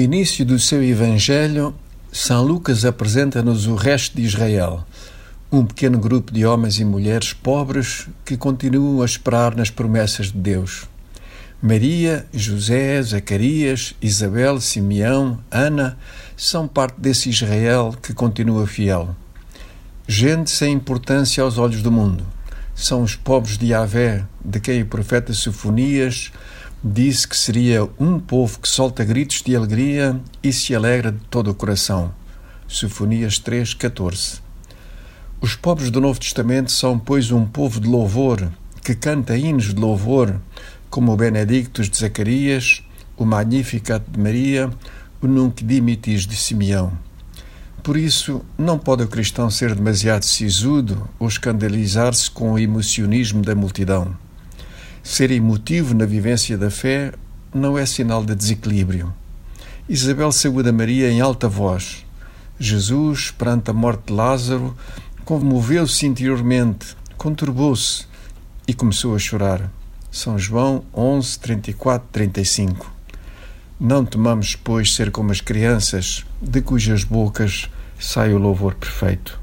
início do seu Evangelho, São Lucas apresenta-nos o resto de Israel, um pequeno grupo de homens e mulheres pobres que continuam a esperar nas promessas de Deus. Maria, José, Zacarias, Isabel, Simeão, Ana são parte desse Israel que continua fiel. Gente sem importância aos olhos do mundo. São os pobres de Yahvé, de quem o profeta Sofonias disse que seria um povo que solta gritos de alegria e se alegra de todo o coração. Sofonias 3,14. Os pobres do Novo Testamento são, pois, um povo de louvor, que canta hinos de louvor, como o Benedictus de Zacarias, o Magnificat de Maria, o Nunc Dimittis de Simeão. Por isso, não pode o cristão ser demasiado sisudo ou escandalizar-se com o emocionismo da multidão. Ser emotivo na vivência da fé não é sinal de desequilíbrio. Isabel saúda Maria em alta voz. Jesus, perante a morte de Lázaro, comoveu-se interiormente, conturbou-se e começou a chorar. São João 11, 34, 35. Não temamos, pois, ser como as crianças, de cujas bocas sai o louvor perfeito.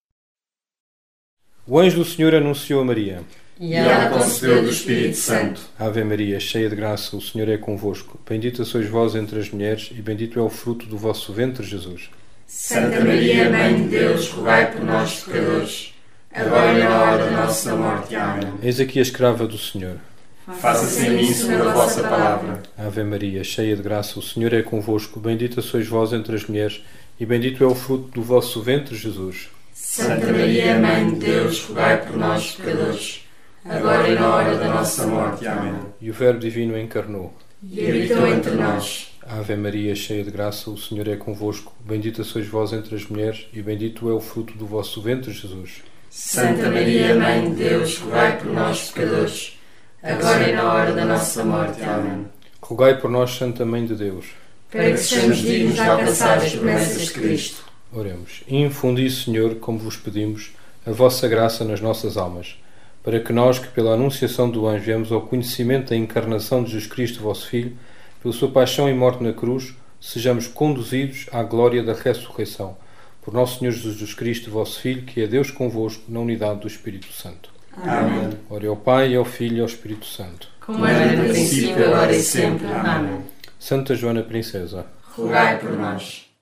O anjo do Senhor anunciou a Maria. E ela concebeu do Espírito Santo. Ave Maria, cheia de graça, o Senhor é convosco. Bendita sois vós entre as mulheres, e bendito é o fruto do vosso ventre, Jesus. Santa Maria, Mãe de Deus, rogai por nós, pecadores, agora e na hora da nossa morte. Amém. Eis aqui a escrava do Senhor. Faça-se em mim segundo a vossa palavra. Ave Maria, cheia de graça, o Senhor é convosco. Bendita sois vós entre as mulheres, e bendito é o fruto do vosso ventre, Jesus. Santa Maria, Mãe de Deus, rogai por nós, pecadores, agora e na hora da nossa morte. Amém. E o Verbo Divino encarnou. E habitou entre nós. Ave Maria, cheia de graça, o Senhor é convosco. Bendita sois vós entre as mulheres, e bendito é o fruto do vosso ventre, Jesus. Santa Maria, Mãe de Deus, rogai por nós, pecadores, agora e na hora da nossa morte. Amém. Rogai por nós, Santa Mãe de Deus, para que sejamos dignos de alcançar as promessas de Cristo. Oremos. Infundi, Senhor, como vos pedimos, a vossa graça nas nossas almas, para que nós, que pela anunciação do anjo viemos ao conhecimento da encarnação de Jesus Cristo, vosso Filho, pela sua paixão e morte na cruz, sejamos conduzidos à glória da ressurreição. Por nosso Senhor Jesus Cristo, vosso Filho, que é Deus convosco, na unidade do Espírito Santo. Amém. Ore ao Pai, e ao Filho e ao Espírito Santo. Como era no princípio, agora e sempre. Amém. Santa Joana Princesa, rogai por nós.